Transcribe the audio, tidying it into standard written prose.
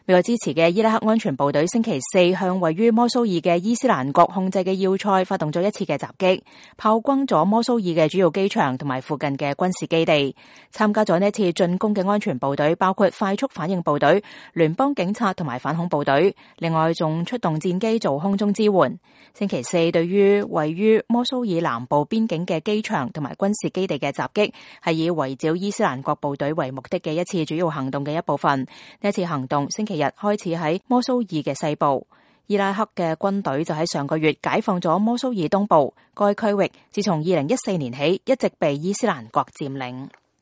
美國支持嘅伊拉克安全部隊星期四向位於摩蘇爾嘅伊斯蘭國控制嘅要塞發動咗一次嘅襲擊，炮轟咗摩蘇爾嘅主要機場同埋附近嘅軍事基地。參加咗呢一次進攻嘅安全部隊包括快速反應部隊、聯邦警察同埋反恐部隊，另外仲出動戰機做空中支援。星期四對於位於摩蘇爾南部邊境嘅機場同埋軍事基地嘅襲擊，係以圍剿伊斯蘭國部隊為目的嘅一次主要行動嘅一部分。呢一次行動星期日開始喺摩蘇爾嘅西部，伊拉克嘅軍隊就喺上個月解放咗摩蘇爾東部，該區域自從2014年起一直被伊斯蘭國佔領。